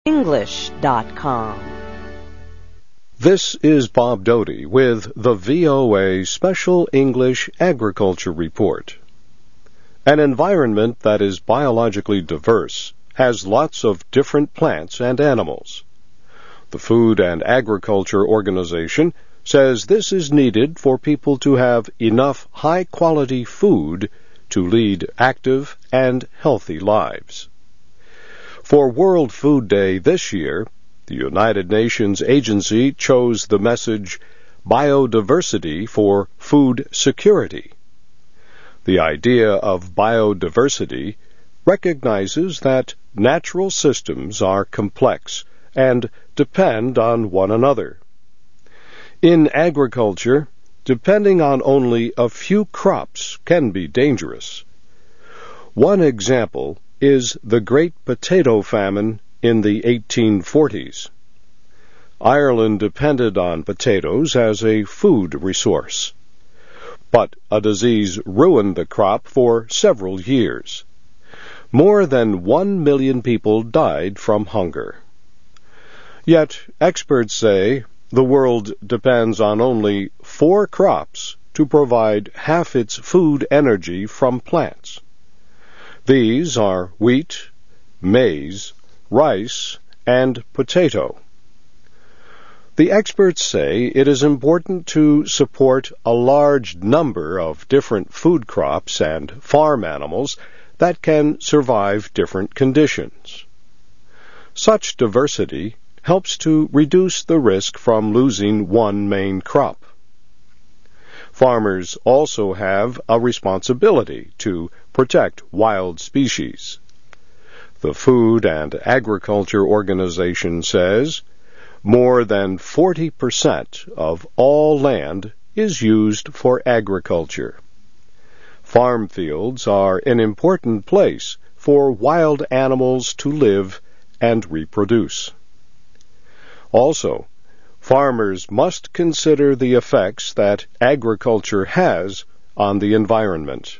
English.com. This is Bob Doty with the VOA Special English Agriculture Report. An environment that is biologically diverse has lots of different plants and animals. The Food and Agriculture Organization says this is needed for people to have enough high-quality food to lead active and healthy lives. For World Food Day this year, the United Nations agency chose the message, Biodiversity for Food Security. The idea of biodiversity recognizes that natural systems are complex and depend on one another. In agriculture, depending on only a few crops can be dangerous. One example is the Great Potato Famine in the 1840s. Ireland depended on potatoes as a food resource, but a disease ruined the crop for several years. More than 1 million people died from hunger. Yet experts say the world depends on only 4 crops to provide half its food energy from plants. These are wheat, maize, rice, and potato. The experts say it is important to support a large number of different food crops and farm animals that can survive different conditions. Such diversity helps to reduce the risk from losing one main crop. Farmers also have a responsibility to protect wild species. The Food and Agriculture Organization says more than 40% of all land is used for agriculture. Farm fields are an important place for wild animals to live and reproduce. Also, farmers must consider the effects that agriculture has on the environment.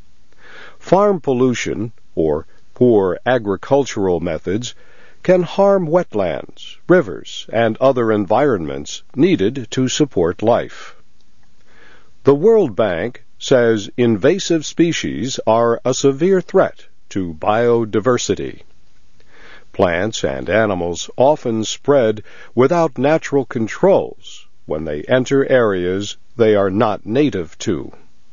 Farm pollution, or poor agricultural methods, can harm wetlands, rivers, and other environments needed to support life. The World Bank says invasive species are a severe threat to biodiversity. Plants and animals often spread without natural controls when they enter areas they are not native to.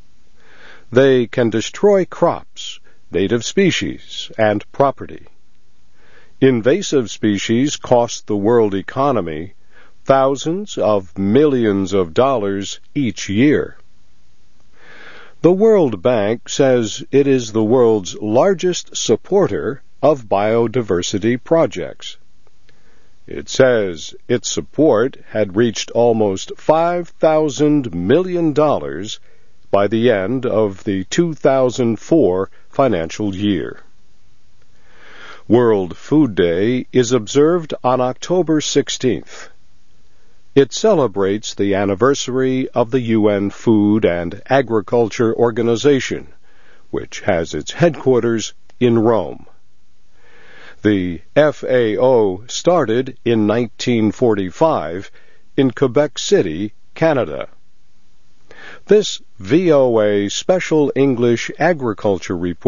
They can destroy crops, native species, and property. Invasive species cost the world economy thousands of millions of dollars each year. The World Bank says it is the world's largest supporter of biodiversity projects. It says its support had reached almost $5,000 million by the end of the 2004 financial year. World Food Day is observed on October 16th. It celebrates the anniversary of the UN Food and Agriculture Organization, which has its headquarters in Rome. The FAO started in 1945 in Quebec City, Canada. This VOA Special English Agriculture Report